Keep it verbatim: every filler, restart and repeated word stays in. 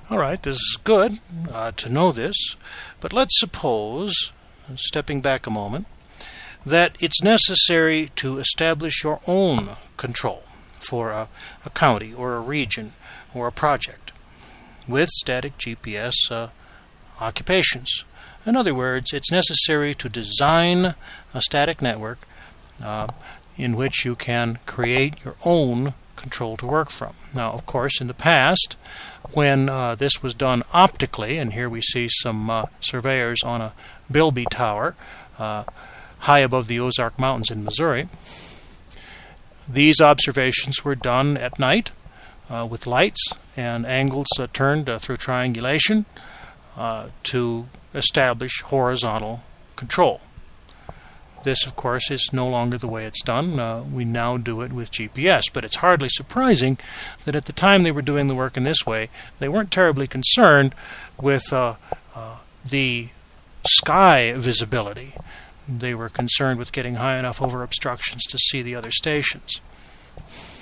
All right, this is good uh, to know this, but let's suppose, stepping back a moment, that it's necessary to establish your own control for a, a county or a region or a project with static G P S uh, occupations. In other words, it's necessary to design a static network uh, in which you can create your own control to work from. Now, of course, in the past, when uh, this was done optically, and here we see some uh, surveyors on a Bilby tower uh, high above the Ozark Mountains in Missouri, these observations were done at night uh, with lights and angles uh, turned uh, through triangulation uh, to establish horizontal control. This, of course, is no longer the way it's done. Uh, we now do it with G P S, but it's hardly surprising that at the time they were doing the work in this way, they weren't terribly concerned with uh, uh, the sky visibility. They were concerned with getting high enough over obstructions to see the other stations.